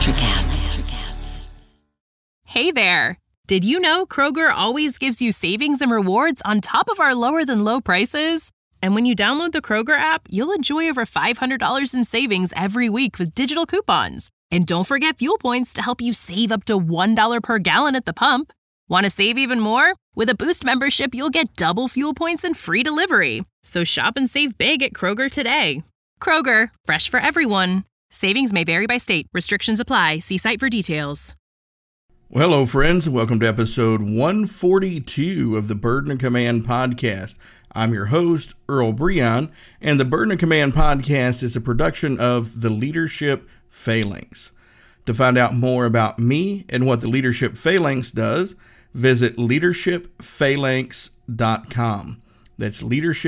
Electricast. Hey there! Did you know Kroger always gives you savings and rewards on top of our lower-than-low prices? And when you download the Kroger app, you'll enjoy over $500 in savings every week with digital coupons. And don't forget fuel points to help you save up to $1 per gallon at the pump. Want to save even more? With a Boost membership, you'll get double fuel points and free delivery. So shop and save big at Kroger today. Kroger, fresh for everyone. Savings may vary by state. Restrictions apply. See site for details. Well, hello, friends, and welcome to episode 142 of the Burden of Command podcast. I'm your host, Earl Breon, and the Burden of Command podcast is a production of The Leadership Phalanx. To find out more about me and what the Leadership Phalanx does, visit leadershipphalanx.com. That's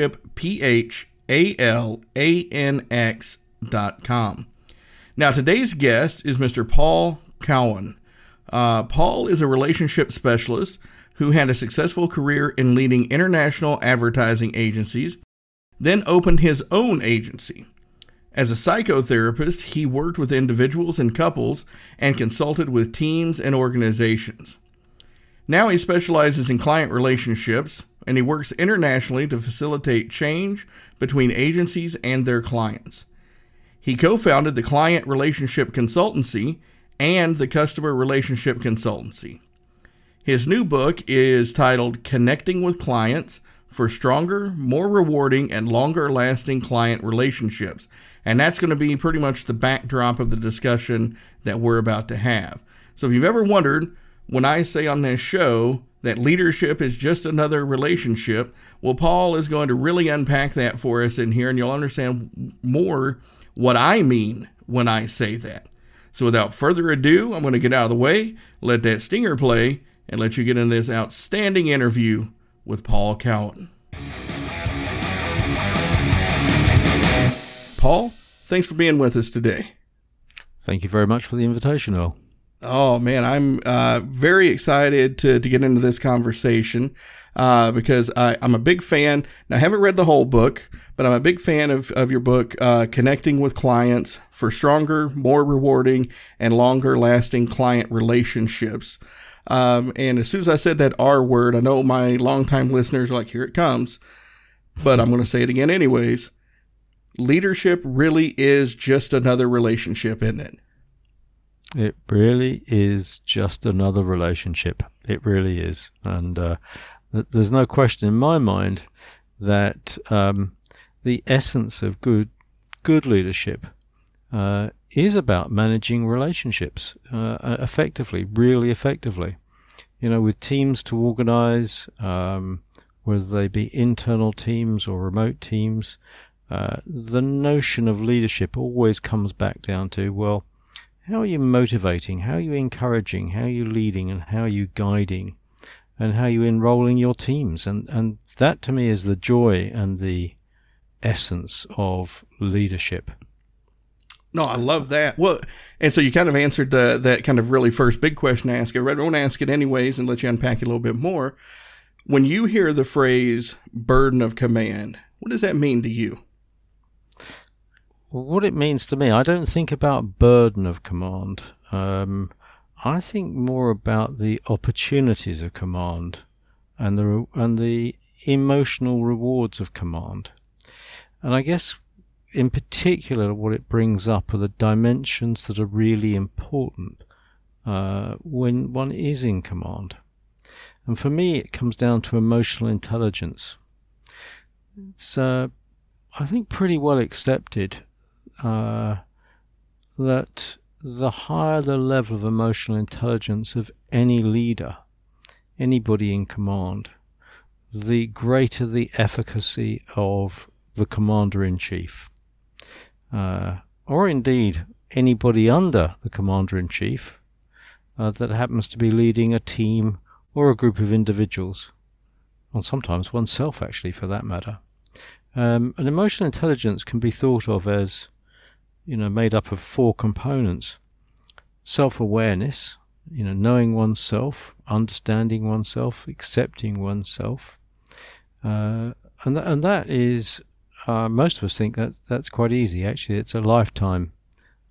leadershipphalanx.com. Now, today's guest is Mr. Paul Cowan. Paul is a relationship specialist who had a successful career in leading international advertising agencies, then opened his own agency. As a psychotherapist, he worked with individuals and couples and consulted with teams and organizations. Now he specializes in client relationships, and he works internationally to facilitate change between agencies and their clients. He co-founded the Client Relationship Consultancy and the Customer Relationship Consultancy. His new book is titled Connecting with Clients for Stronger, More Rewarding, and Longer-Lasting Client Relationships. And that's going to be pretty much the backdrop of the discussion that we're about to have. So if you've ever wondered, when I say on this show that leadership is just another relationship, well, Paul is going to really unpack that for us in here, and you'll understand more what I mean when I say that. So without further ado, I'm going to get out of the way, let that stinger play, and let you get into this outstanding interview with Paul Cowan. Paul, thanks for being with us today. Thank you very much for the invitation, Earl. Oh, man, I'm very excited to get into this conversation because I'm a big fan. Now, I haven't read the whole book, but I'm a big fan of your book, Connecting with Clients for Stronger, More Rewarding, and Longer-Lasting Client Relationships. And as soon as I said that R word, I know my longtime listeners are like, here it comes, but I'm going to say it again anyways. Leadership really is just another relationship, isn't it? It really is just another relationship. It really is. And there's no question in my mind that the essence of good leadership is about managing relationships effectively, really effectively. You know, with teams to organize, whether they be internal teams or remote teams, the notion of leadership always comes back down to, well, how are you motivating? How are you encouraging? How are you leading? And how are you guiding? And how are you enrolling your teams? And that to me is the joy and the essence of leadership. No, I love that. Well, and so you kind of answered that kind of really first big question I asked. I want to ask it anyways and let you unpack it a little bit more. When you hear the phrase burden of command, what does that mean to you? What it means to me, I don't think about burden of command. I think more about the opportunities of command and the emotional rewards of command. And I guess in particular what it brings up are the dimensions that are really important when one is in command. And for me it comes down to emotional intelligence. It's I think pretty well accepted that the higher the level of emotional intelligence of any leader, anybody in command, the greater the efficacy of the commander-in-chief. Or indeed anybody under the commander-in-chief that happens to be leading a team or a group of individuals, or sometimes oneself actually for that matter. And emotional intelligence can be thought of as, made up of 4 components. Self-awareness, knowing oneself, understanding oneself, accepting oneself. And that is, most of us think that's quite easy. Actually, it's a lifetime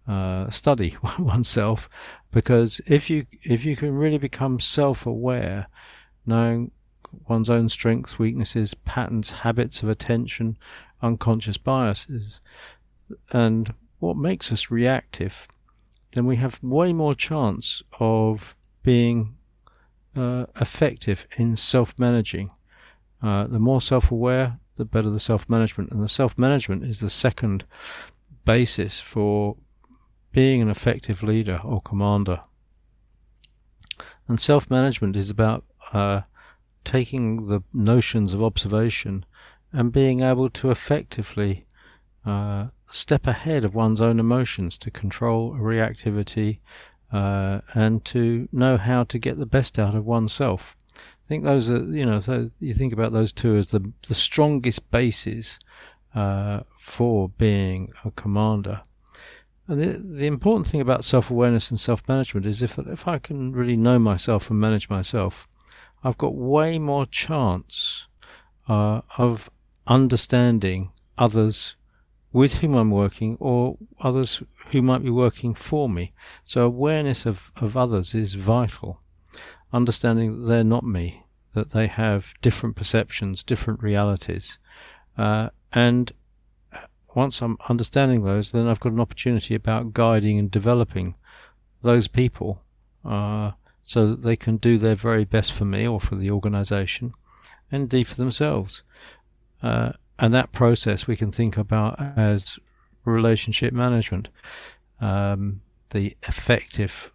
study oneself, because if you can really become self-aware, knowing one's own strengths, weaknesses, patterns, habits of attention, unconscious biases, and what makes us reactive, then we have way more chance of being effective in self-managing. The more self-aware, the better the self-management. And the self-management is the second basis for being an effective leader or commander. And self-management is about taking the notions of observation and being able to effectively step ahead of one's own emotions, to control reactivity, and to know how to get the best out of oneself. I think those are, so you think about those two as the strongest bases for being a commander. And the important thing about self-awareness and self-management is if I can really know myself and manage myself, I've got way more chance of understanding others with whom I'm working, or others who might be working for me. So awareness of others is vital. Understanding that they're not me, that they have different perceptions, different realities. And once I'm understanding those, then I've got an opportunity about guiding and developing those people so that they can do their very best for me or for the organization, and indeed for themselves. And that process we can think about as relationship management, the effective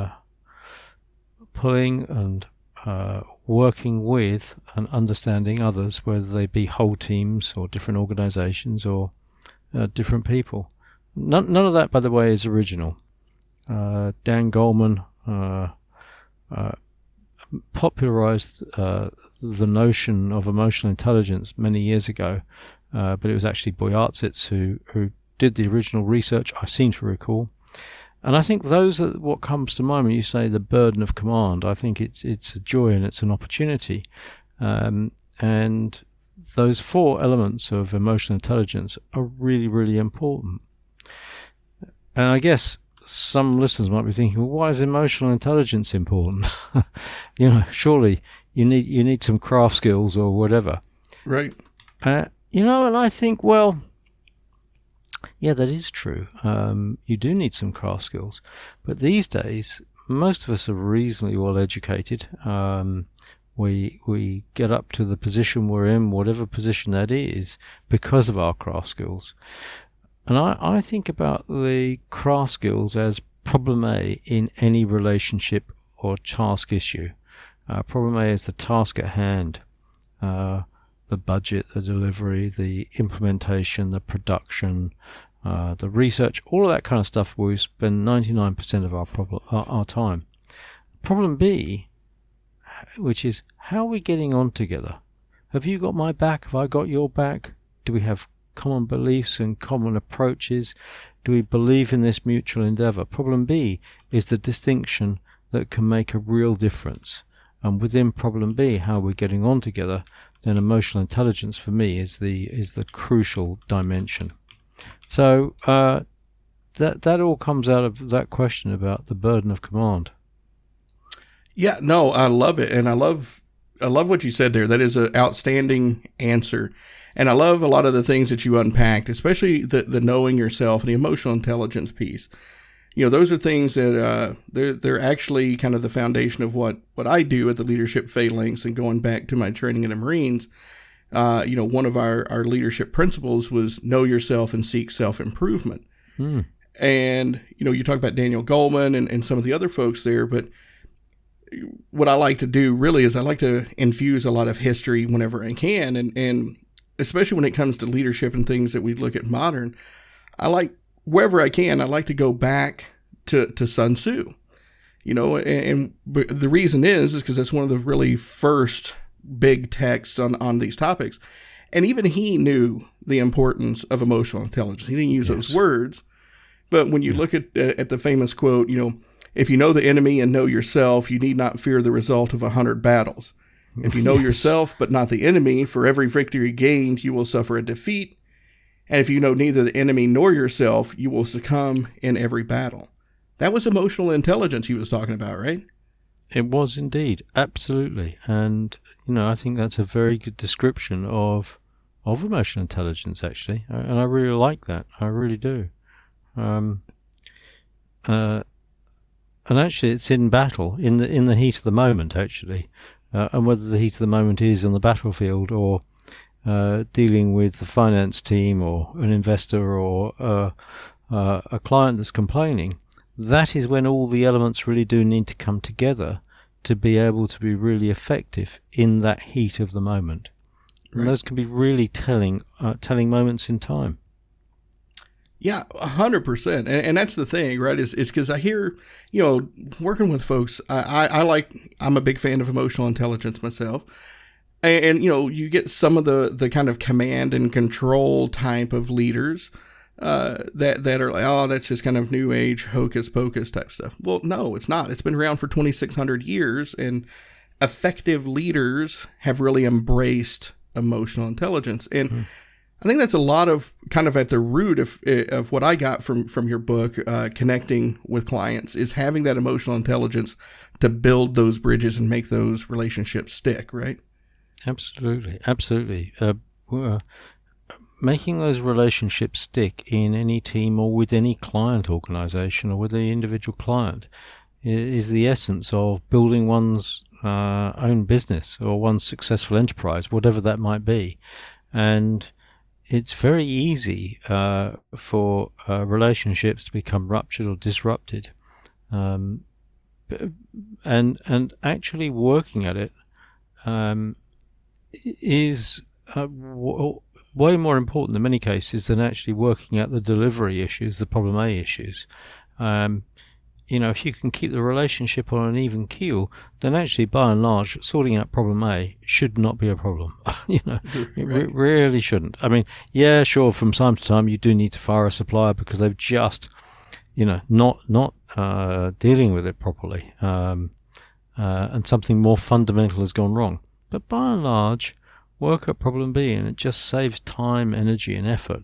pulling and working with and understanding others, whether they be whole teams or different organizations or different people. None of that, by the way, is original. Dan Goleman popularized the notion of emotional intelligence many years ago, but it was actually Boyatzitz who did the original research, I seem to recall. And I think those are what comes to mind when you say the burden of command. I think it's a joy and it's an opportunity. And those four elements of emotional intelligence are really, really important. And I guess some listeners might be thinking, well, why is emotional intelligence important? Surely you need some craft skills or whatever. Right. And I think, well, yeah, that is true. You do need some craft skills. But these days, most of us are reasonably well educated. We get up to the position we're in, whatever position that is, because of our craft skills. And I think about the craft skills as problem A in any relationship or task issue. Problem A is the task at hand, the budget, the delivery, the implementation, the production, the research, all of that kind of stuff where we spend 99% of our time. Problem B, which is, how are we getting on together? Have you got my back? Have I got your back? Do we have common beliefs and common approaches? Do we believe in this mutual endeavor? Problem B is the distinction that can make a real difference. And within problem B, how we're getting on together, then emotional intelligence for me is the crucial dimension. So that all comes out of that question about the burden of command. Yeah, no, I love it, and I love what you said there. That is an outstanding answer. And I love a lot of the things that you unpacked, especially the knowing yourself and the emotional intelligence piece. Those are things that they're actually kind of the foundation of what I do at the Leadership Phalanx. And going back to my training in the Marines, one of our leadership principles was know yourself and seek self-improvement. And, you talk about Daniel Goleman and some of the other folks there, but what I like to do really is I like to infuse a lot of history whenever I can. And especially when it comes to leadership and things that we look at modern, wherever I can, I like to go back to Sun Tzu, and the reason is because that's one of the really first big texts on these topics. And even he knew the importance of emotional intelligence. He didn't use those words, but when you look at the famous quote, if you know the enemy and know yourself, you need not fear the result of 100 battles. If you know yourself, but not the enemy, for every victory gained, you will suffer a defeat. And if you know neither the enemy nor yourself, you will succumb in every battle. That was emotional intelligence he was talking about, right? It was indeed, absolutely. And, I think that's a very good description of emotional intelligence, actually. And I really like that. I really do. And actually, it's in battle, in the heat of the moment, actually. And whether the heat of the moment is on the battlefield or dealing with the finance team or an investor or a client that's complaining, that is when all the elements really do need to come together to be able to be really effective in that heat of the moment. Right. And those can be really telling moments in time. Yeah, 100%. And that's the thing, right? Is because I hear, working with folks, I'm a big fan of emotional intelligence myself. And you get some of the kind of command and control type of leaders that are like, oh, that's just kind of new age hocus pocus type stuff. Well, no, it's not. It's been around for 2,600 years, and effective leaders have really embraced emotional intelligence. And I think that's a lot of kind of at the root of what I got from your book, Connecting with Clients, is having that emotional intelligence to build those bridges and make those relationships stick, right? Absolutely. Making those relationships stick in any team or with any client organization or with the individual client is the essence of building one's own business or one's successful enterprise, whatever that might be. And it's very easy for relationships to become ruptured or disrupted. And actually working at it is way more important in many cases than actually working out the delivery issues, the problem A issues. If you can keep the relationship on an even keel, then actually, by and large, sorting out problem A should not be a problem. It really shouldn't. I mean, yeah, sure, from time to time you do need to fire a supplier because they've just, not dealing with it properly, and something more fundamental has gone wrong. But by and large, work at problem B, and it just saves time, energy, and effort.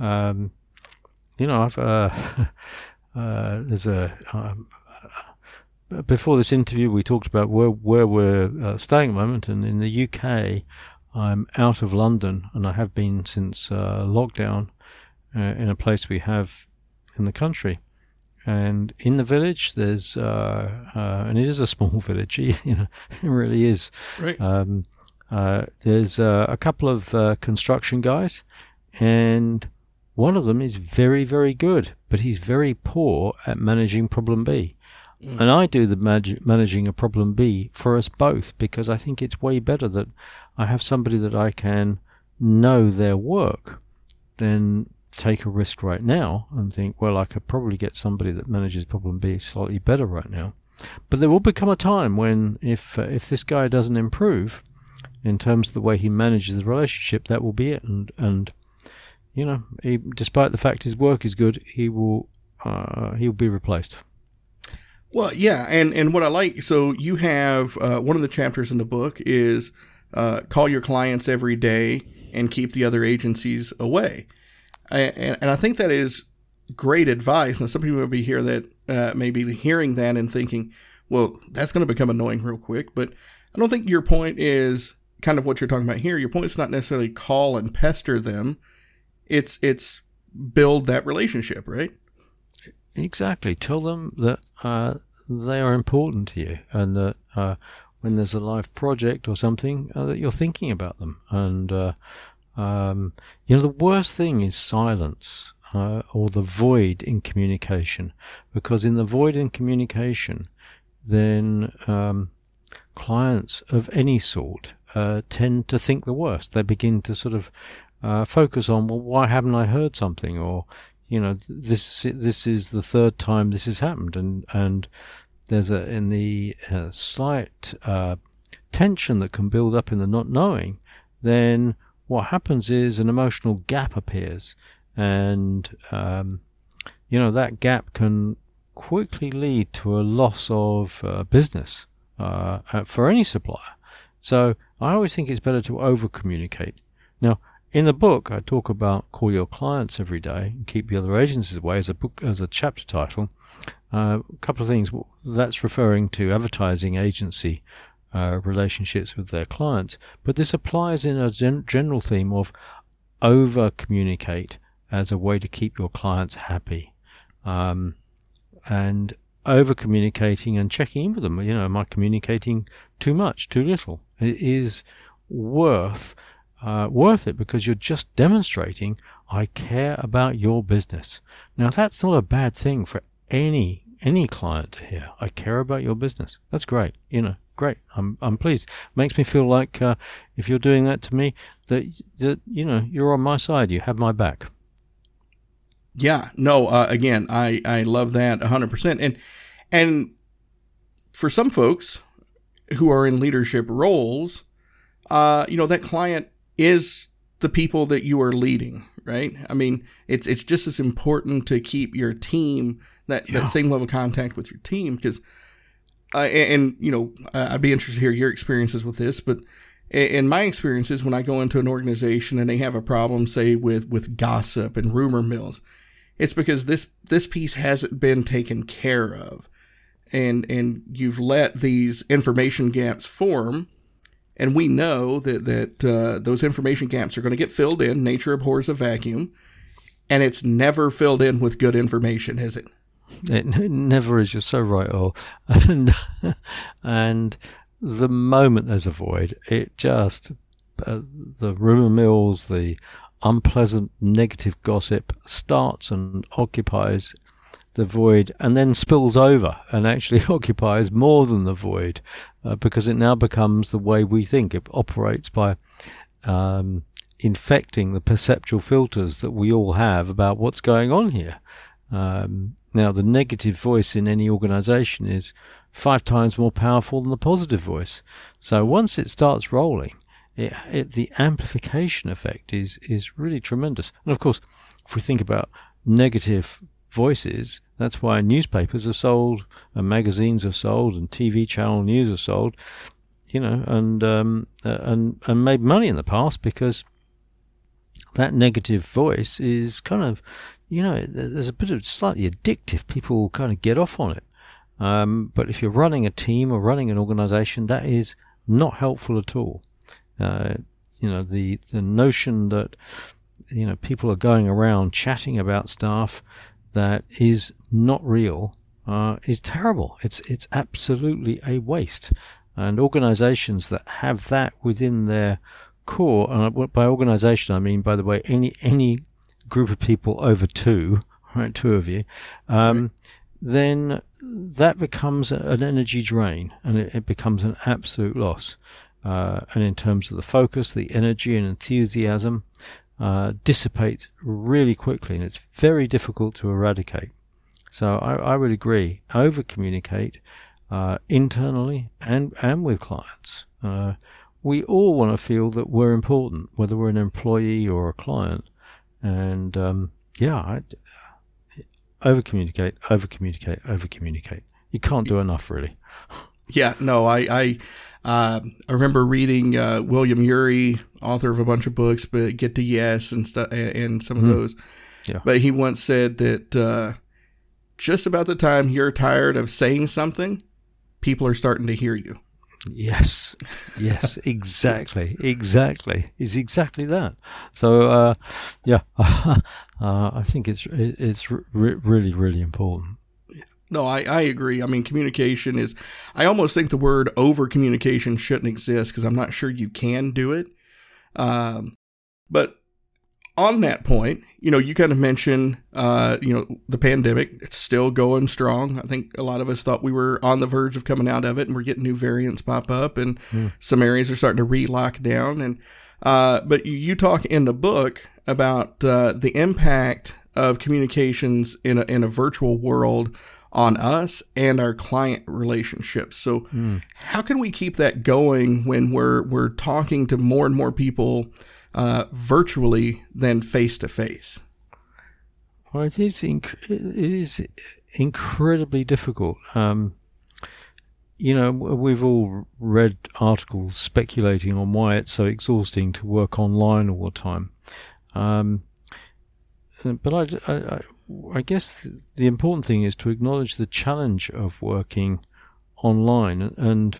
Before this interview, we talked about where we're staying at the moment, and in the UK, I'm out of London, and I have been since lockdown in a place we have in the country. And in the village, there's and it is a small village, it really is. Right. There's a couple of construction guys, and one of them is very, very good, but he's very poor at managing problem B. And I do the managing a problem B for us both, because I think it's way better that I have somebody that I can know their work than take a risk right now and think, well, I could probably get somebody that manages problem B slightly better right now. But there will become a time when if this guy doesn't improve in terms of the way he manages the relationship, that will be it. And despite the fact his work is good, he will be replaced. Well, yeah, and what I like, so you have one of the chapters in the book is call your clients every day and keep the other agencies away. And I think that is great advice. And some people will be here that may be hearing that and thinking, well, that's going to become annoying real quick. But I don't think your point is kind of what you're talking about here. Your point is not necessarily call and pester them. It's build that relationship, right? Exactly. Tell them that they are important to you, and that when there's a live project or something, that you're thinking about them. And the worst thing is silence or the void in communication, because in the void in communication, then clients of any sort tend to think the worst. They begin to sort of focus on, well, why haven't I heard something? Or, this is the third time this has happened. And there's in the slight tension that can build up in the not knowing, then what happens is an emotional gap appears. And, that gap can quickly lead to a loss of business for any supplier. So I always think it's better to over-communicate. Now, in the book, I talk about call your clients every day and keep the other agencies away as a chapter title. A couple of things. That's referring to advertising agency relationships with their clients, but this applies in a general theme of over-communicate as a way to keep your clients happy, and over-communicating and checking in with them. Am I communicating too much, too little? It is worth it, because you're just demonstrating I care about your business. Now, that's not a bad thing for any client to hear. I care about your business. That's great. Great. I'm pleased. Makes me feel like if you're doing that to me, that you're on my side. You have my back. Yeah. No. Again, I love that 100%. And for some folks who are in leadership roles, that client is the people that you are leading, right? I mean, it's just as important to keep your team, that same level of contact with your team, because, I'd be interested to hear your experiences with this, but in my experiences, when I go into an organization and they have a problem, say with gossip and rumor mills, it's because this piece hasn't been taken care of, and you've let these information gaps form. And we know that those information gaps are going to get filled in. Nature abhors a vacuum. And it's never filled in with good information, is it? It never is. You're so right, Earl. And the moment there's a void, it just, the rumor mills, the unpleasant negative gossip starts and occupies the void, and then spills over and actually occupies more than the void, because it now becomes the way we think. It operates by infecting the perceptual filters that we all have about what's going on here. Now, the negative voice in any organization is 5 times more powerful than the positive voice. So once it starts rolling, the amplification effect is really tremendous. And of course, if we think about negative voices, that's why newspapers are sold, and magazines are sold, and TV channel news are sold, and made money in the past, because that negative voice is kind of, there's a bit of slightly addictive. People kind of get off on it. But if you're running a team or running an organization, that is not helpful at all. The notion that, people are going around chatting about stuff that is not real, is terrible. It's absolutely a waste. And organizations that have that within their core, and by organization I mean, by the way, any group of people over 2, right, 2 of you, then that becomes an energy drain, and it becomes an absolute loss. And in terms of the focus, the energy and enthusiasm, dissipates really quickly, and it's very difficult to eradicate. So I would agree. Over communicate internally and with clients. We all want to feel that we're important, whether we're an employee or a client. And over communicate. You can't do enough, really. Yeah, no, I remember reading William Ury, author of a bunch of books, but Get to Yes and stuff, and some of those. Yeah. But he once said that just about the time you're tired of saying something, people are starting to hear you. Yes, exactly. It's exactly that. So, I think it's really, really important. No, I agree. I mean, communication is, I almost think the word over communication shouldn't exist, because I'm not sure you can do it. But on that point, you kind of mentioned, the pandemic. It's still going strong. I think a lot of us thought we were on the verge of coming out of it, and we're getting new variants pop up, and some areas are starting to re-lock down. And but you talk in the book about the impact of communications in a virtual world on us and our client relationships. So how can we keep that going when we're talking to more and more people virtually than face to face? Well, it is incredibly difficult. we've all read articles speculating on why it's so exhausting to work online all the time. But I guess the important thing is to acknowledge the challenge of working online. And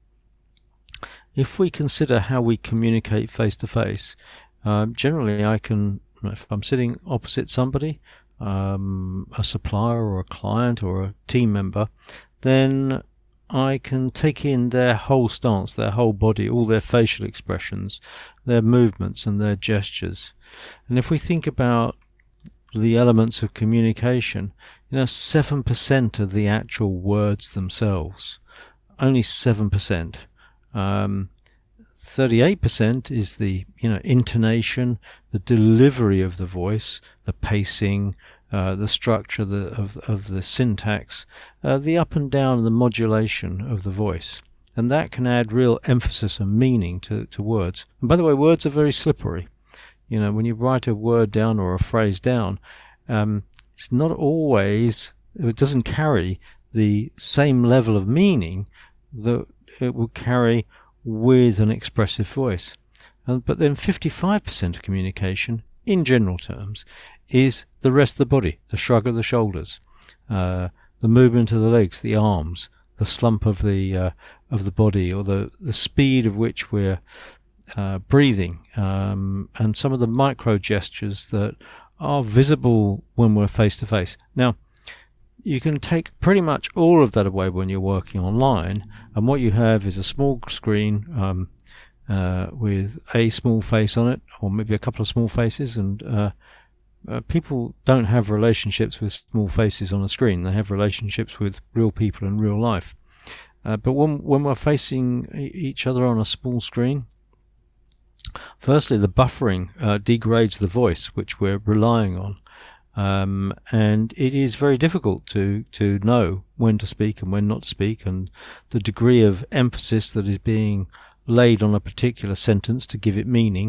if we consider how we communicate face-to-face, generally if I'm sitting opposite somebody, a supplier or a client or a team member, then I can take in their whole stance, their whole body, all their facial expressions, their movements and their gestures. And if we think about the elements of communication, 7% of the actual words themselves, only 7%. 38% is the intonation, the delivery of the voice, the pacing, the structure of the syntax, the up and down and the modulation of the voice. And that can add real emphasis and meaning to words. And by the way, words are very slippery. When you write a word down or a phrase down, it's not always, it doesn't carry the same level of meaning that it will carry with an expressive voice. But then 55% of communication, in general terms, is the rest of the body, the shrug of the shoulders, the movement of the legs, the arms, the slump of the body, or the speed of which we're breathing, and some of the micro gestures that are visible when we're face to face. Now, you can take pretty much all of that away when you're working online, and what you have is a small screen with a small face on it, or maybe a couple of small faces, and people don't have relationships with small faces on a screen. They have relationships with real people in real life. But when we're facing each other on a small screen, firstly, the buffering degrades the voice, which we're relying on. And it is very difficult to know when to speak and when not to speak, and the degree of emphasis that is being laid on a particular sentence to give it meaning.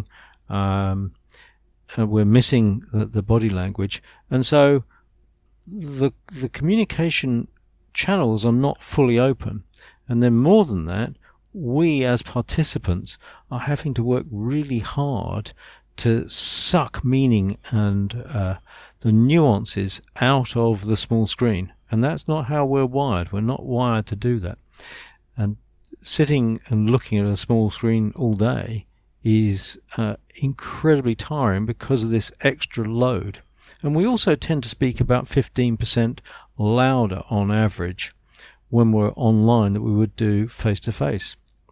We're missing the body language, and so the communication channels are not fully open. And then more than that, we as participants are having to work really hard to suck meaning and the nuances out of the small screen. And that's not how we're wired. We're not wired to do that. And sitting and looking at a small screen all day is incredibly tiring because of this extra load. And we also tend to speak about 15% louder on average when we're online than we would do face to face.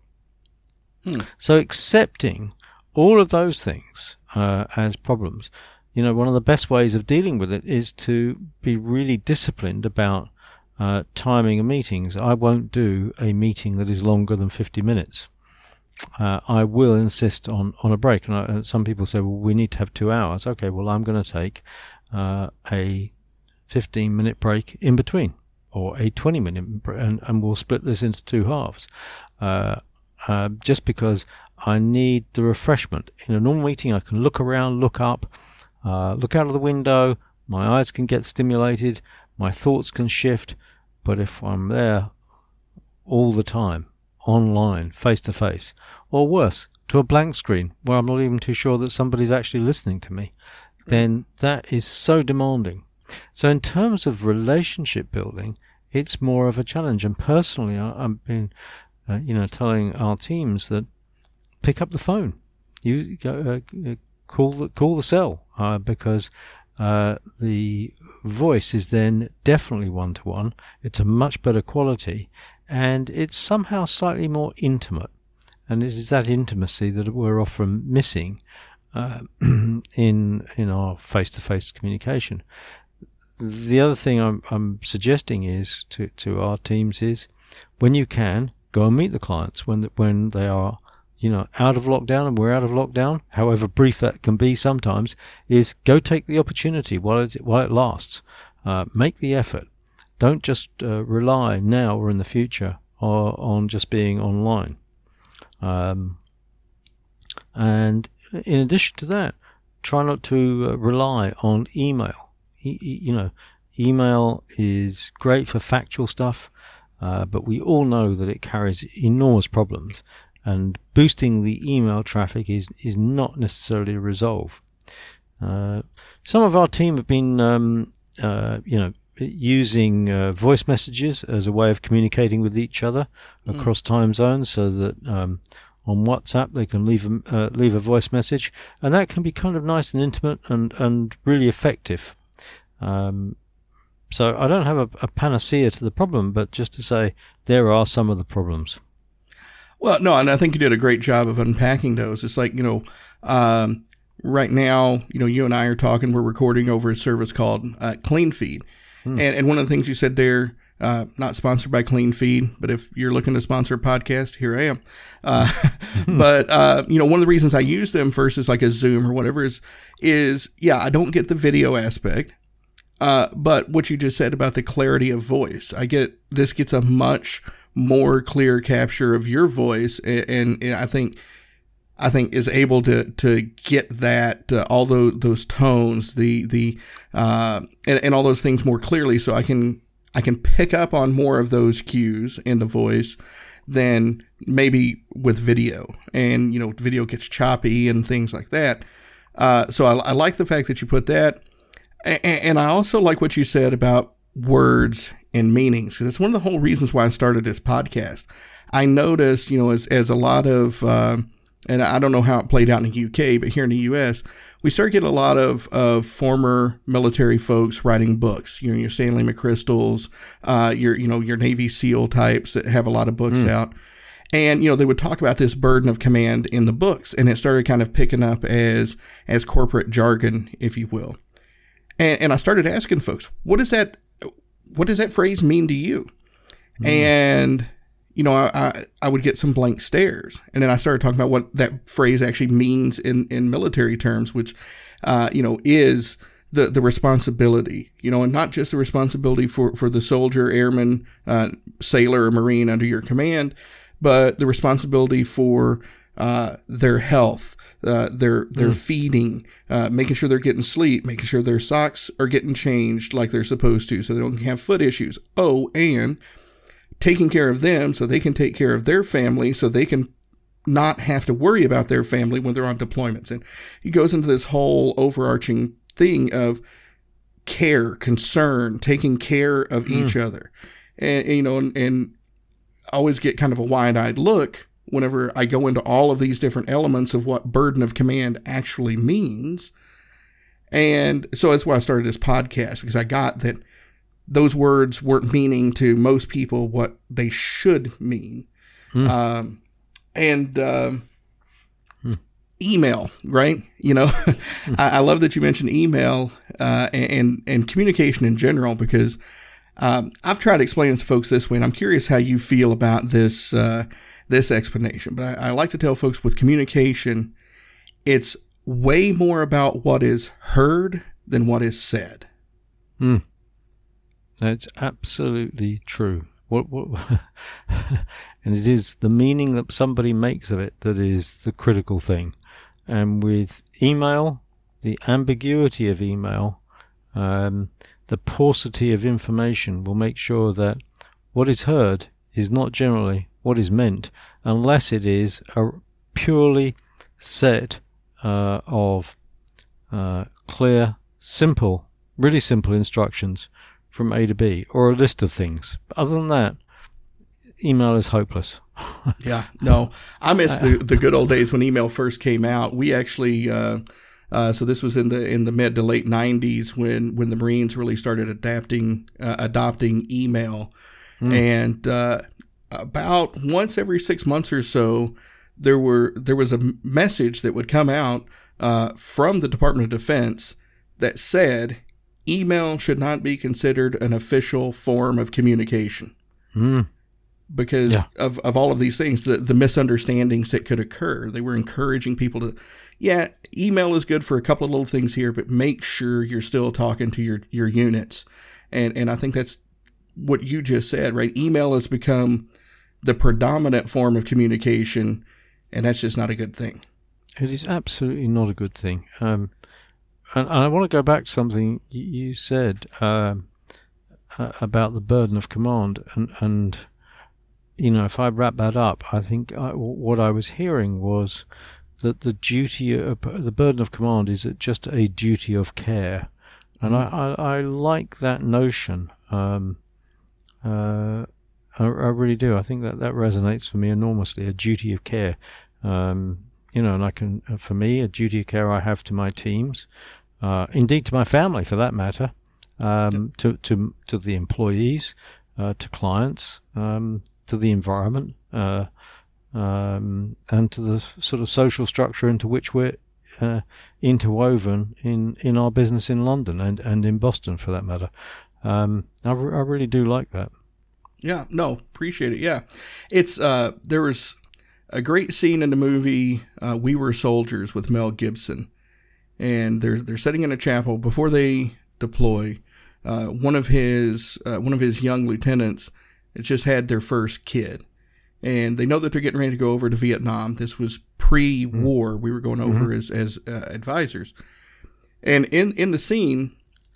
So accepting all of those things as problems, one of the best ways of dealing with it is to be really disciplined about timing of meetings. I won't do a meeting that is longer than 50 minutes. I will insist on a break. And some people say, well, we need to have 2 hours. Okay, well, I'm going to take a 15-minute break in between, or a 20-minute break, and we'll split this into 2 halves. Just because I need the refreshment. In a normal meeting, I can look around, look up, look out of the window, my eyes can get stimulated, my thoughts can shift. But if I'm there all the time, online, face to face, or worse, to a blank screen where I'm not even too sure that somebody's actually listening to me, then that is so demanding. So in terms of relationship building, it's more of a challenge. And personally, I've been telling our teams that pick up the phone, you go, call the cell, because the voice is then definitely one-to-one. It's a much better quality, and it's somehow slightly more intimate. And it is that intimacy that we're often missing in our face-to-face communication. The other thing I'm suggesting is to our teams is, when you can, go and meet the clients when they are out of lockdown, and we're out of lockdown, however brief that can be sometimes, is go take the opportunity while it lasts. Make the effort. Don't just rely now or in the future on just being online. And in addition to that, try not to rely on email. Email is great for factual stuff. but we all know that it carries enormous problems, and boosting the email traffic is not necessarily a resolve. Some of our team have been, using voice messages as a way of communicating with each other across time zones, so that on WhatsApp they can leave a voice message, and that can be kind of nice and intimate and really effective. So I don't have a panacea to the problem, but just to say there are some of the problems. Well, no, and I think you did a great job of unpacking those. It's like, right now, you and I are talking, we're recording over a service called CleanFeed. And one of the things you said there, not sponsored by CleanFeed, but if you're looking to sponsor a podcast, here I am. But, one of the reasons I use them versus like a Zoom or whatever is I don't get the video aspect. But what you just said about the clarity of voice, this gets a much more clear capture of your voice. And I think is able to get that, all those tones, and all those things more clearly. So I can pick up on more of those cues in the voice than maybe with video, and, video gets choppy and things like that. So I like the fact that you put that. And I also like what you said about words and meanings, because it's one of the whole reasons why I started this podcast. I noticed, as a lot of, and I don't know how it played out in the UK, but here in the US, we start getting a lot of former military folks writing books. Your Stanley McChrystals, your Navy SEAL types that have a lot of books out. And, they would talk about this burden of command in the books, and it started kind of picking up as corporate jargon, if you will. And I started asking folks, what does that phrase mean to you? And, I would get some blank stares. And then I started talking about what that phrase actually means in military terms, which, is the responsibility, and not just the responsibility for the soldier, airman, sailor, or Marine under your command, but the responsibility for their health, their feeding, making sure they're getting sleep, making sure their socks are getting changed like they're supposed to, so they don't have foot issues. Oh, and taking care of them so they can take care of their family, so they can not have to worry about their family when they're on deployments. And he goes into this whole overarching thing of care, concern, taking care of each other. And I always get kind of a wide-eyed look whenever I go into all of these different elements of what burden of command actually means. And so that's why I started this podcast, because I got that those words weren't meaning to most people what they should mean. Email, right? I love that you mentioned email, and communication in general, because I've tried to explain it to folks this way, and I'm curious how you feel about this explanation. But I like to tell folks, with communication, it's way more about what is heard than what is said. That's absolutely true. What and it is the meaning that somebody makes of it that is the critical thing. And with email, the ambiguity of email, the paucity of information will make sure that what is heard is not generally what is meant, unless it is a purely set of clear, simple, really simple instructions from A to B, or a list of things. But other than that, email is hopeless. Yeah, no, I miss the good old days when email first came out. We actually, so this was in the mid to late 90s when the Marines really started adopting email, and about once every 6 months or so, there was a message that would come out from the Department of Defense that said email should not be considered an official form of communication. Because of all of these things, the misunderstandings that could occur. They were encouraging people to, email is good for a couple of little things here, but make sure you're still talking to your units. And I think that's what you just said, right? Email has become the predominant form of communication, and that's just not a good thing. It is absolutely not a good thing. And I want to go back to something you said, and about the burden of command, and if I wrap that up, I think what I was hearing was that the burden of command is just a duty of care, and I like that notion. I really do. I think that resonates for me enormously. A duty of care, and I can, for me, a duty of care I have to my teams, indeed to my family, for that matter, to the employees, to clients, to the environment, and to the sort of social structure into which we're interwoven in our business in London and in Boston, for that matter. I really do like that. Yeah, no, appreciate it. Yeah, it's there was a great scene in the movie We Were Soldiers with Mel Gibson, and they're sitting in a chapel before they deploy. One of his young lieutenants has just had their first kid, and they know that they're getting ready to go over to Vietnam. This was pre-war. We were going over as advisors, and in the scene,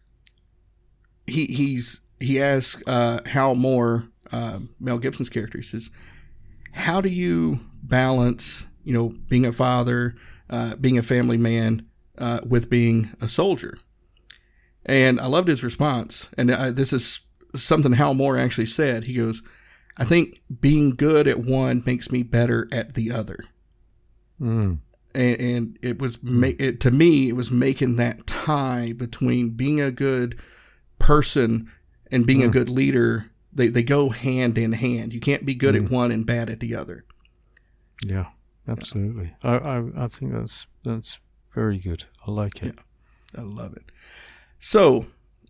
he asks Hal Moore, Mel Gibson's character. He says, "How do you balance, being a father, being a family man, with being a soldier?" And I loved his response. And this is something Hal Moore actually said. He goes, "I think being good at one makes me better at the other." And it was to me, it was making that tie between being a good person and being a good leader. They go hand in hand. You can't be good at one and bad at the other. Yeah, absolutely. I think that's very good. I like it. Yeah, I love it. So,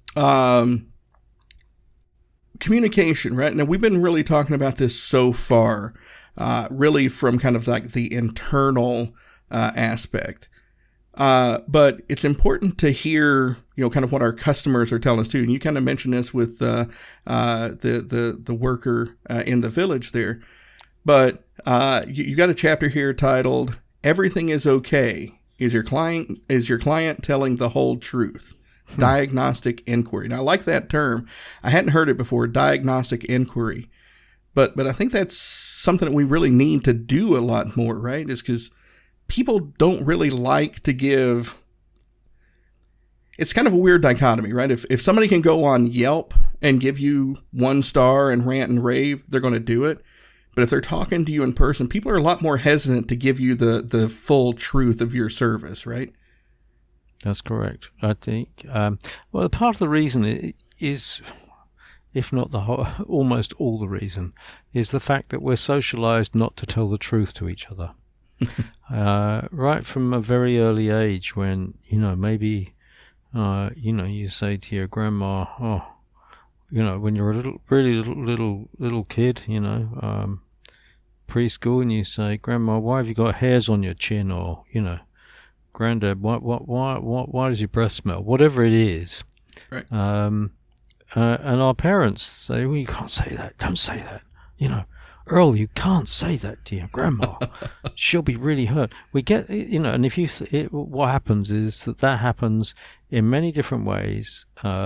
communication, right? Now, we've been really talking about this so far, really from kind of like the internal aspect. But it's important to hear, kind of what our customers are telling us too. And you kind of mentioned this with the worker in the village there. But you got a chapter here titled "Everything is Okay. Is your client telling the whole truth?" Diagnostic inquiry. Now, I like that term. I hadn't heard it before, diagnostic inquiry. But I think that's something that we really need to do a lot more, right? Is because people don't really like to give. It's kind of a weird dichotomy, right? If somebody can go on Yelp and give you 1 star and rant and rave, they're going to do it. But if they're talking to you in person, people are a lot more hesitant to give you the full truth of your service, right? That's correct. I think. Well, part of the reason is, if not the whole, almost all the reason, is the fact that we're socialized not to tell the truth to each other. Right from a very early age, when maybe you say to your grandma, when you're a really little kid, preschool, and you say, "Grandma, why have you got hairs on your chin?" Or "Granddad, why does your breath smell?" Whatever it is, right. And our parents say, "Well, you can't say that. Don't say that. Earl, you can't say that to your grandma. She'll be really hurt." We get, and if what happens is that happens in many different ways,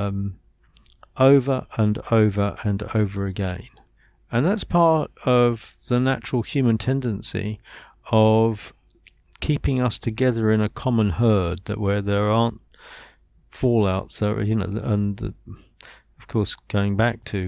over and over and over again. And that's part of the natural human tendency of keeping us together in a common herd, that where there aren't fallouts, and of course, going back to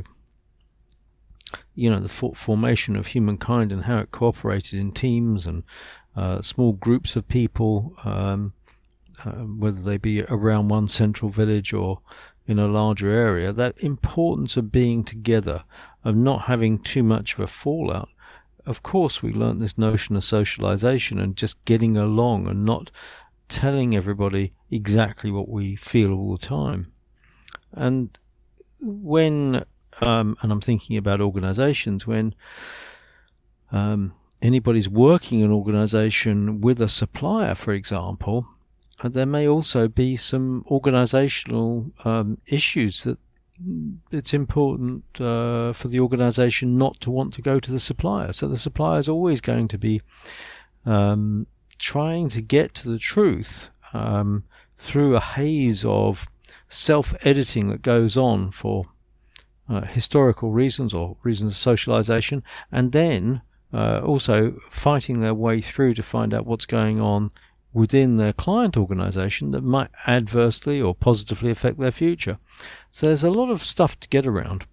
the formation of humankind and how it cooperated in teams and small groups of people, whether they be around one central village or in a larger area, that importance of being together, of not having too much of a fallout. Of course, we learnt this notion of socialization and just getting along and not telling everybody exactly what we feel all the time. And when and I'm thinking about organizations, when anybody's working in an organization with a supplier, for example, there may also be some organizational issues that it's important for the organization not to want to go to the supplier. So the supplier is always going to be trying to get to the truth through a haze of self-editing that goes on for historical reasons or reasons of socialization, and then also fighting their way through to find out what's going on within their client organization that might adversely or positively affect their future. So there's a lot of stuff to get around.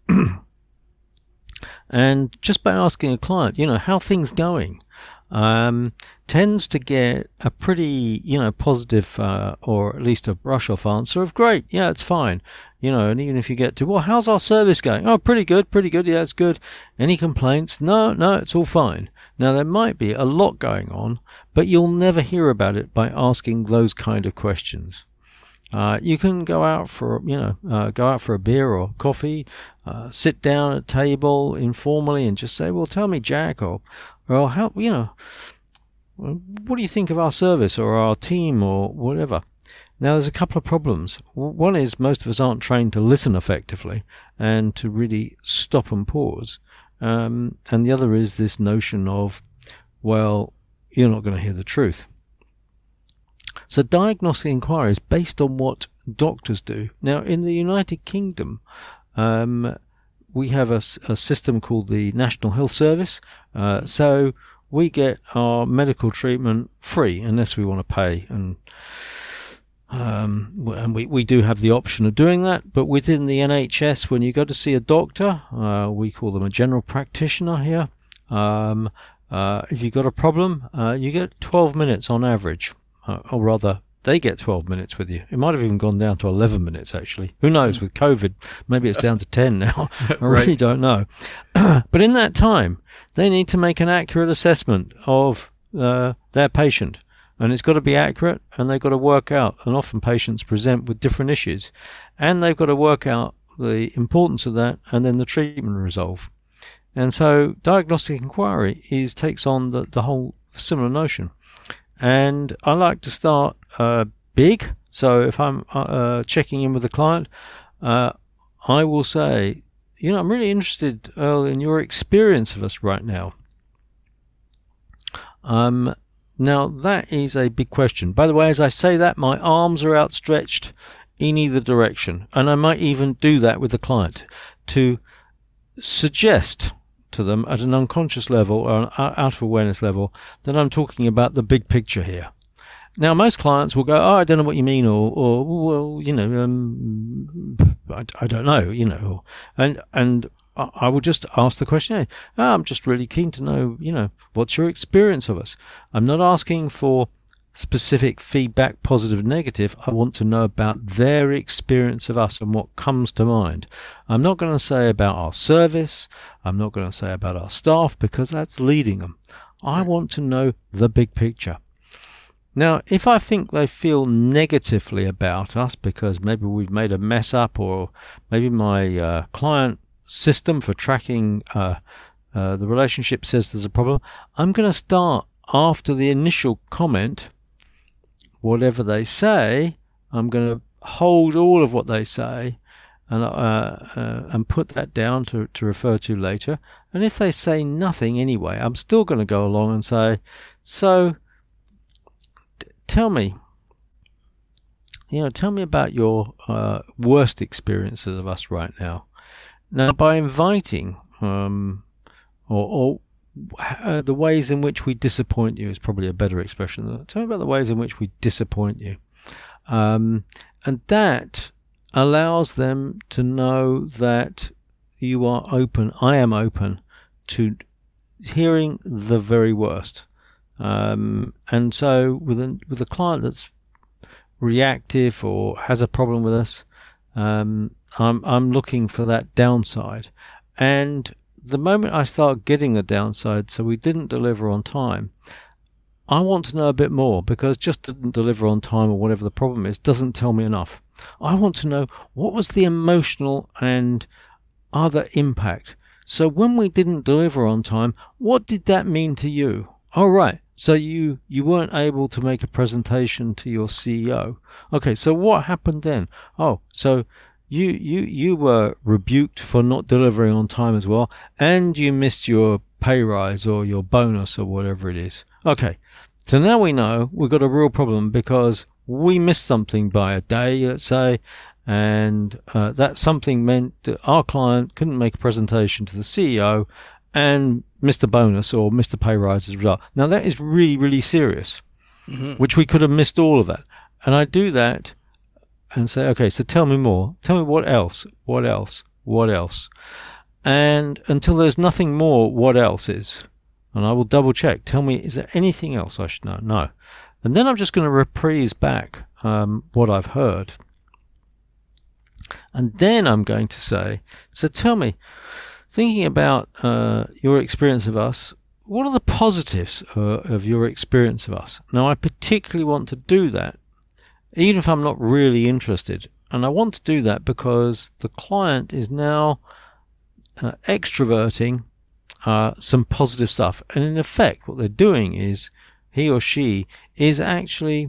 And just by asking a client, how things going, tends to get a pretty, positive, or at least a brush-off answer of great. Yeah, it's fine. And even if you get to, well, how's our service going? Oh, pretty good. Yeah, it's good. Any complaints? No, it's all fine. Now, there might be a lot going on, but you'll never hear about it by asking those kind of questions. You can go out for a beer or coffee, sit down at a table informally and just say, well, tell me, Jack, or how, what do you think of our service or our team or whatever? Now, there's a couple of problems. One is most of us aren't trained to listen effectively and to really stop and pause. And the other is this notion of, well, you're not going to hear the truth. So diagnostic inquiry is based on what doctors do. Now, in the United Kingdom, we have a system called the National Health Service. So we get our medical treatment free unless we want to pay. And we do have the option of doing that. But within the NHS, when you go to see a doctor, we call them a general practitioner here. If you've got a problem, you get 12 minutes on average. Or rather, they get 12 minutes with you. It might have even gone down to 11 minutes, actually. Who knows, with COVID, maybe it's down to 10 now. I really don't know. But in that time, they need to make an accurate assessment of their patient. And it's got to be accurate, and they've got to work out, and often patients present with different issues. And they've got to work out the importance of that, and then the treatment resolve. And so diagnostic inquiry takes on the whole similar notion. And I like to start big. So if I'm checking in with a client, I will say, I'm really interested, Earl, in your experience of us right now. Now, that is a big question. By the way, as I say that, my arms are outstretched in either direction. And I might even do that with the client to suggest to them at an unconscious level or an out of awareness level that I'm talking about the big picture here. Now, most clients will go, oh, I don't know what you mean, or well, I don't know, and I will just ask the question, I'm just really keen to know, what's your experience of us? I'm not asking for specific feedback, positive, negative. I want to know about their experience of us and what comes to mind. I'm not going to say about our service. I'm not going to say about our staff because that's leading them. I want to know the big picture. Now, if I think they feel negatively about us because maybe we've made a mess up, or maybe my client system for tracking the relationship says there's a problem, I'm going to start after the initial comment. Whatever they say, I'm going to hold all of what they say and put that down to refer to later. And if they say nothing anyway, I'm still going to go along and say, so tell me about your worst experiences of us right now. Now, by inviting or the ways in which we disappoint you is probably a better expression. Tell me about the ways in which we disappoint you. And that allows them to know that you are open, I am open to hearing the very worst. And so with a client that's reactive or has a problem with us, I'm looking for that downside. And the moment I start getting the downside, so we didn't deliver on time, I want to know a bit more, because just didn't deliver on time or whatever the problem is doesn't tell me enough. I want to know what was the emotional and other impact. So when we didn't deliver on time, what did that mean to you? Oh, right. So you weren't able to make a presentation to your CEO. Okay, so what happened then? Oh, so you were rebuked for not delivering on time as well, and you missed your pay rise or your bonus or whatever it is. Okay, so now we know we've got a real problem because we missed something by a day, let's say, And that something meant that our client couldn't make a presentation to the CEO and Mr. Bonus or Mr. Pay Rise as a result. Now, that is really, really serious, which we could have missed all of that. And I do that and say, okay, so tell me more. Tell me what else, what else, what else. And until there's nothing more, what else is? And I will double check. Tell me, is there anything else I should know? No. And then I'm just going to reprise back what I've heard. And then I'm going to say, so tell me, thinking about your experience of us, what are the positives of your experience of us? Now, I particularly want to do that, even if I'm not really interested. And I want to do that because the client is now extroverting some positive stuff. And in effect, what they're doing is he or she is actually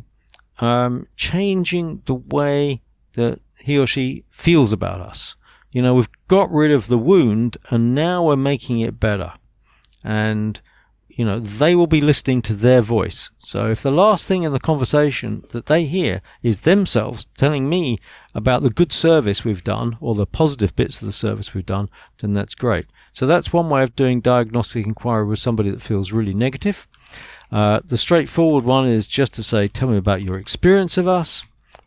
changing the way that he or she feels about us. We've got rid of the wound and now we're making it better. And, they will be listening to their voice. So if the last thing in the conversation that they hear is themselves telling me about the good service we've done or the positive bits of the service we've done, then that's great. So that's one way of doing diagnostic inquiry with somebody that feels really negative. The straightforward one is just to say, tell me about your experience of us.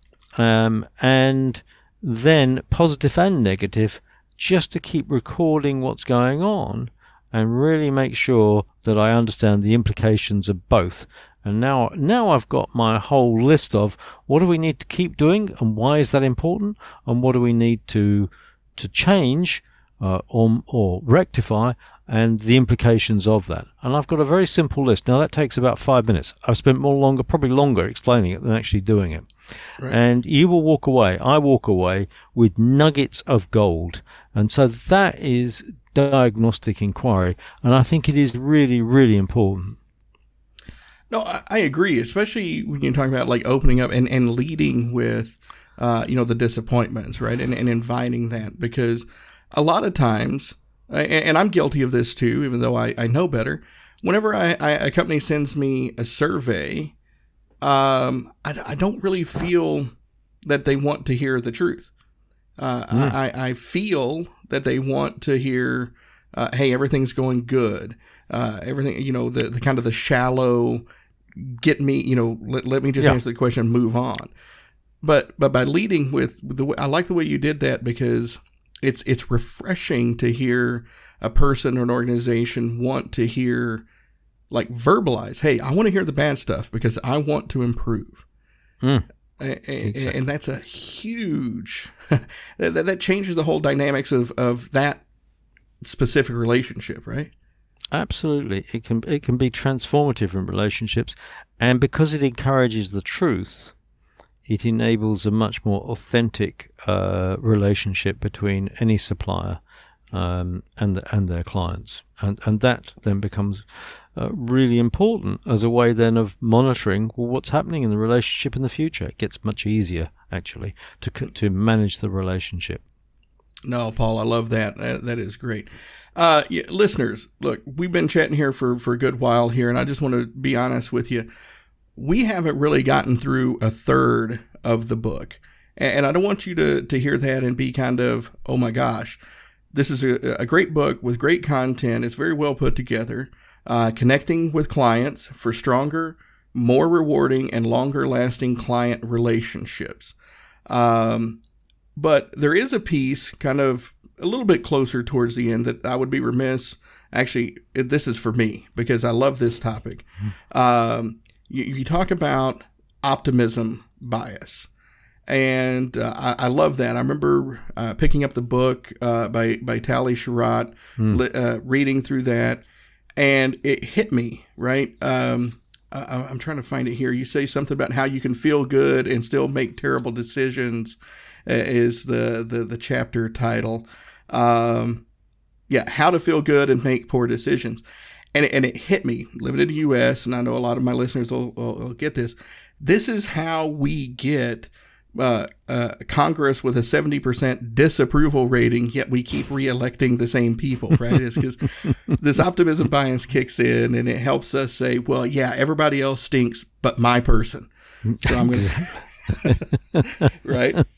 And then positive and negative, just to keep recording what's going on and really make sure that I understand the implications of both. And now I've got my whole list of what do we need to keep doing and why is that important, and what do we need to change or rectify, and the implications of that. And I've got a very simple list. Now that takes about 5 minutes. I've spent probably longer explaining it than actually doing it. Right. And you will walk away, I walk away with nuggets of gold. And so that is diagnostic inquiry. And I think it is really, really important. No, I agree, especially when you're talking about like opening up and leading with, the disappointments, right? And inviting that, because a lot of times, and I'm guilty of this too, even though I know better, whenever a company sends me a survey, I don't really feel that they want to hear the truth. I feel that they want to hear, hey, everything's going good. Everything, the kind of the shallow, get me, let me just answer the question and move on. But by leading with I like the way you did that, because it's refreshing to hear a person or an organization want to hear, like, verbalize, hey, I want to hear the bad stuff because I want to improve. Exactly. And that's a huge, that changes the whole dynamics of that specific relationship, right? Absolutely. It can be transformative in relationships. And because it encourages the truth, it enables a much more authentic relationship between any supplier and their clients. And that then becomes really important as a way then of monitoring what's happening in the relationship in the future. It gets much easier, actually, to manage the relationship. No, Paul, I love that. That is great. Listeners, look, we've been chatting here for a good while here, and I just want to be honest with you. We haven't really gotten through a third of the book. And I don't want you to hear that and be kind of, oh my gosh. This is a great book with great content. It's very well put together. Connecting with clients for stronger, more rewarding, and longer lasting client relationships. But there is a piece kind of a little bit closer towards the end that I would be remiss. Actually, this is for me because I love this topic. You talk about optimism bias. And I love that. I remember picking up the book by Tali Sharot, reading through that, and it hit me, right? I'm trying to find it here. You say something about how you can feel good and still make terrible decisions is the chapter title. How to feel good and make poor decisions. And it hit me, living in the U.S., and I know a lot of my listeners will get this. This is how we get Congress with a 70% disapproval rating, yet we keep reelecting the same people, right? It's because this optimism bias kicks in and it helps us say, well, yeah, everybody else stinks, but my person. So I'm going to, right?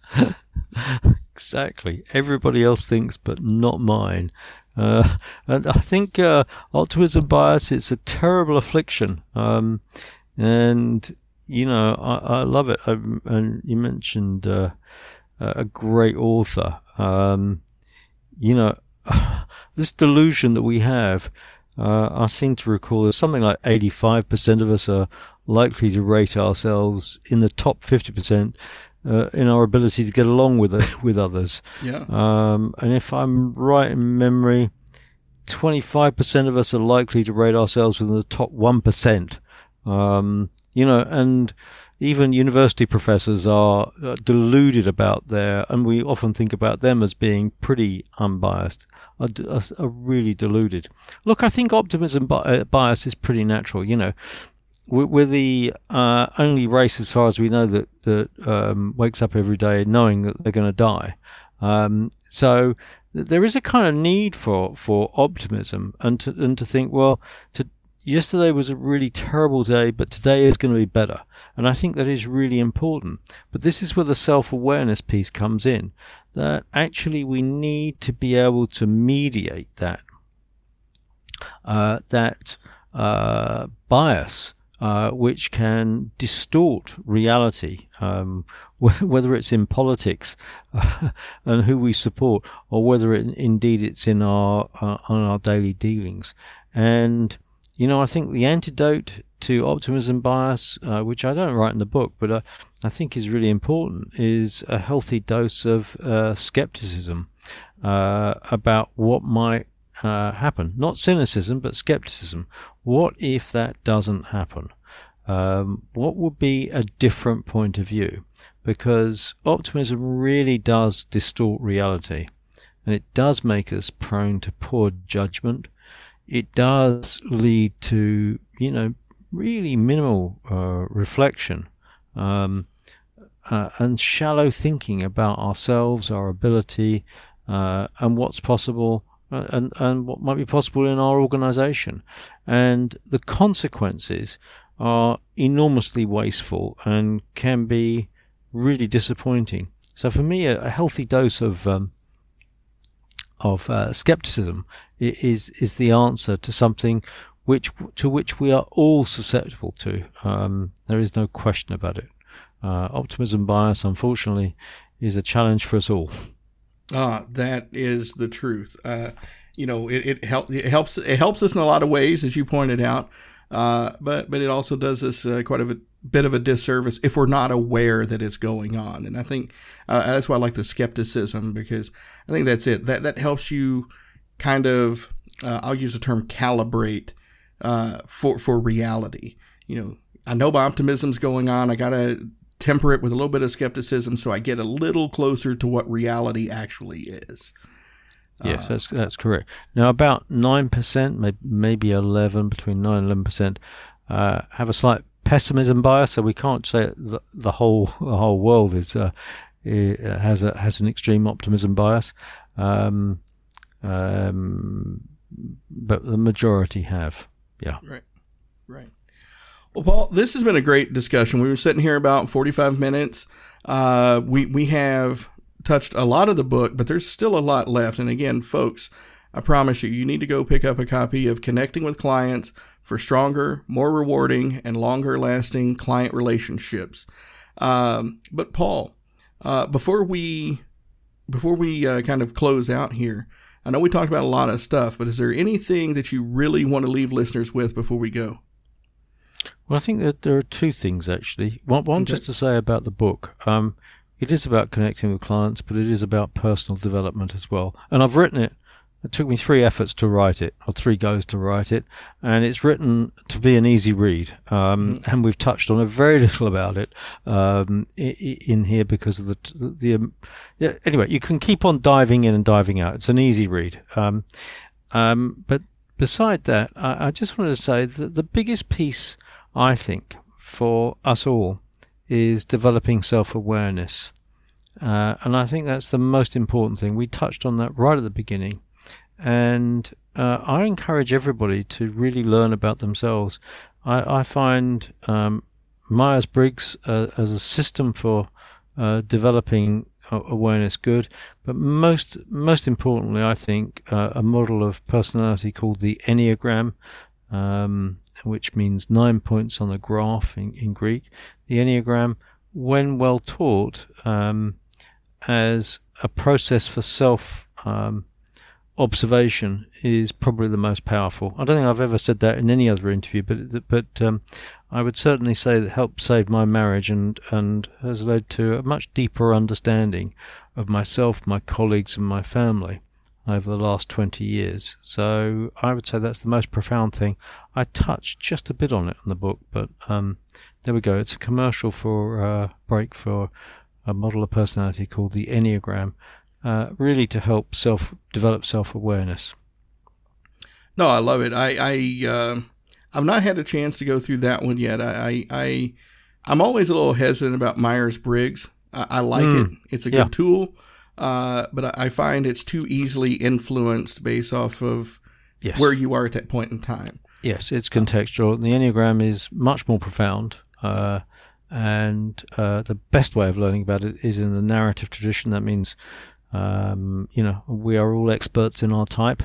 Exactly. Everybody else thinks, but not mine. And I think optimism bias, it's a terrible affliction. And, you know, I love it. And you mentioned a great author. You know, this delusion that we have, I seem to recall something like 85% of us are likely to rate ourselves in the top 50% in our ability to get along with others. Yeah. And if I'm right in memory, 25% of us are likely to rate ourselves within the top 1%. You know, and even university professors are deluded about and we often think about them as being pretty unbiased, are really deluded. Look, I think optimism bias is pretty natural. You know, we're the only race, as far as we know, that wakes up every day knowing that they're going to die. So there is a kind of need for optimism and to think, well, yesterday was a really terrible day, but today is going to be better. And I think that is really important. But this is where the self-awareness piece comes in, that actually we need to be able to mediate that bias, which can distort reality, whether it's in politics and who we support, or whether indeed it's in our daily dealings. And you know, I think the antidote to optimism bias, which I don't write in the book, but I think is really important, is a healthy dose of skepticism about what might happen. Not cynicism, but skepticism. What if that doesn't happen? What would be a different point of view? Because optimism really does distort reality, and it does make us prone to poor judgment. It does lead to, you know, really minimal reflection and shallow thinking about ourselves, our ability, and what's possible and what might be possible in our organization. And the consequences are enormously wasteful and can be really disappointing. So for me, a healthy dose of skepticism is the answer to something to which we are all susceptible to. There is no question about it. Optimism bias, unfortunately, is a challenge for us all. That is the truth. You know, it helps us in a lot of ways, as you pointed out. But it also does us quite a bit of a disservice if we're not aware that it's going on. And I think that's why I like the skepticism, because I think that's it. That helps you kind of, I'll use the term calibrate for reality. You know, I know my optimism's going on. I got to temper it with a little bit of skepticism so I get a little closer to what reality actually is. Yes, that's correct. Now, about 9%, maybe 11, between 9 and 11%, have a slight pessimism bias. So we can't say the whole world has an extreme optimism bias, but the majority have. Yeah. Right. Well, Paul, this has been a great discussion. We were sitting here about 45 minutes. We have touched a lot of the book, but there's still a lot left. And again, folks, I promise you need to go pick up a copy of Connecting with Clients for Stronger, More Rewarding, and Longer Lasting Client Relationships. But Paul, before we kind of close out here, I know we talked about a lot of stuff, but is there anything that you really want to leave listeners with before we go? Well, I think that there are two things, actually. One just to say about the book. It is about connecting with clients, but it is about personal development as well. And I've written it. It took me 3 efforts to write it, or 3 goes to write it. And it's written to be an easy read. And we've touched on a very little about it in here because of anyway, you can keep on diving in and diving out. It's an easy read. But beside that, I just wanted to say that the biggest piece, I think, for us all is developing self-awareness. And I think that's the most important thing. We touched on that right at the beginning. And I encourage everybody to really learn about themselves. I find Myers-Briggs as a system for developing awareness good. But most importantly, I think a model of personality called the Enneagram, which means 9 points on a graph in Greek. The Enneagram, when well taught, as a process for self observation, is probably the most powerful. I don't think I've ever said that in any other interview, but I would certainly say that helped save my marriage and has led to a much deeper understanding of myself, my colleagues, and my family over the last 20 years. So I would say that's the most profound thing. I touched just a bit on it in the book, but there we go. It's a commercial for break for a model of personality called the Enneagram, really to help develop self-awareness. No, I love it. I've not had a chance to go through that one yet. I'm always a little hesitant about Myers-Briggs. I like it. It's a good tool, but I find it's too easily influenced based off of where you are at that point in time. Yes, it's contextual. The Enneagram is much more profound, and the best way of learning about it is in the narrative tradition. That means, we are all experts in our type,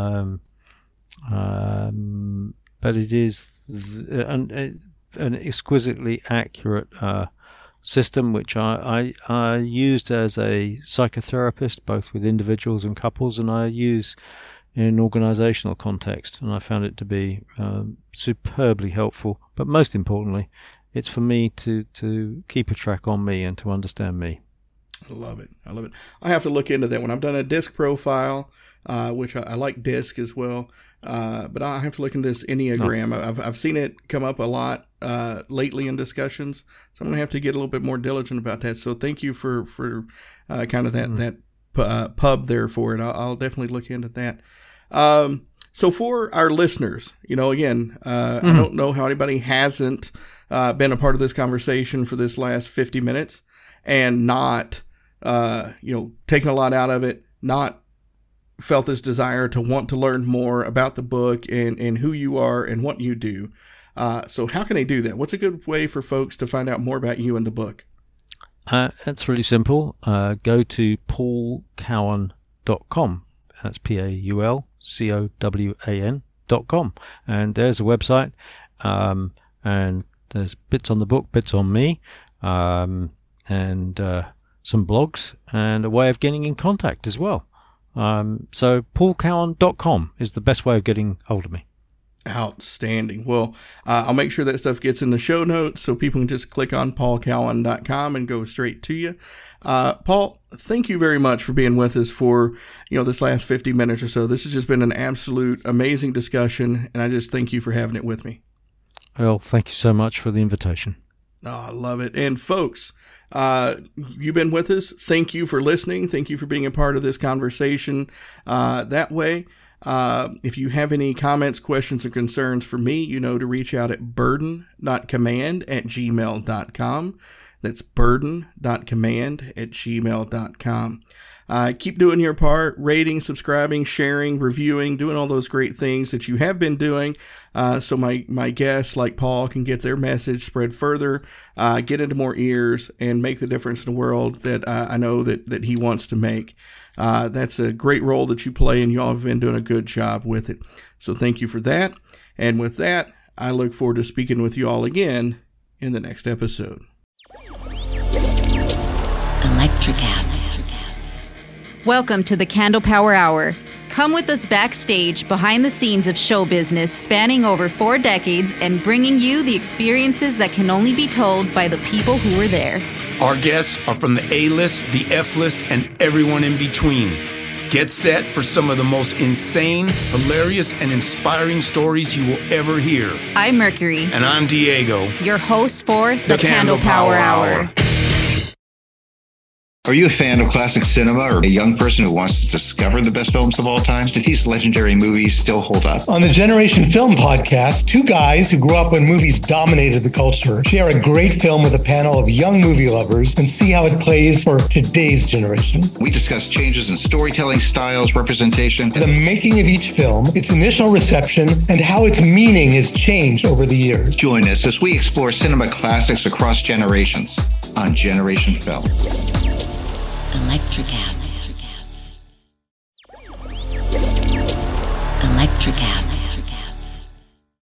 but it is an exquisitely accurate system, which I used as a psychotherapist, both with individuals and couples, and I use in organizational context, and I found it to be superbly helpful. But most importantly, it's for me to keep a track on me and to understand me. I love it. I have to look into that one. I've done a DISC profile, which I like DISC as well, but I have to look into this Enneagram. I've seen it come up a lot lately in discussions, so I'm going to have to get a little bit more diligent about that. So thank you for kind of that pub there for it. I'll definitely look into that. So for our listeners, again, I don't know how anybody hasn't been a part of this conversation for this last 50 minutes and not, taken a lot out of it, not felt this desire to want to learn more about the book and who you are and what you do. So how can they do that? What's a good way for folks to find out more about you and the book? It's really simple. Go to paulcowan.com. That's PaulCowan.com. And there's a website. And there's bits on the book, bits on me, and some blogs, and a way of getting in contact as well. So paulcowan.com is the best way of getting hold of me. Outstanding. Well, I'll make sure that stuff gets in the show notes so people can just click on paulcowan.com and go straight to you. Paul, thank you very much for being with us for, this last 50 minutes or so. This has just been an absolute amazing discussion, and I just thank you for having it with me. Well, thank you so much for the invitation. Oh, I love it. And folks, you've been with us. Thank you for listening. Thank you for being a part of this conversation. That way, if you have any comments, questions, or concerns for me, to reach out at burden.command@gmail.com. That's burden.command@gmail.com. Keep doing your part, rating, subscribing, sharing, reviewing, doing all those great things that you have been doing, so my guests like Paul can get their message spread further, get into more ears, and make the difference in the world that I know that he wants to make. That's a great role that you play, and you all have been doing a good job with it. So thank you for that. And with that, I look forward to speaking with you all again in the next episode. Electricast. Welcome to the Candle Power Hour. Come with us backstage behind the scenes of show business spanning over 4 decades and bringing you the experiences that can only be told by the people who were there. Our guests are from the A-list, the F-list, and everyone in between. Get set for some of the most insane, hilarious, and inspiring stories you will ever hear. I'm Mercury. And I'm Diego. Your hosts for the Candle Power Hour. Are you a fan of classic cinema or a young person who wants to discover the best films of all time? Do these legendary movies still hold up? On the Generation Film podcast, 2 guys who grew up when movies dominated the culture share a great film with a panel of young movie lovers and see how it plays for today's generation. We discuss changes in storytelling styles, representation, the making of each film, its initial reception, and how its meaning has changed over the years. Join us as we explore cinema classics across generations on Generation Film. Electricast. Electricast.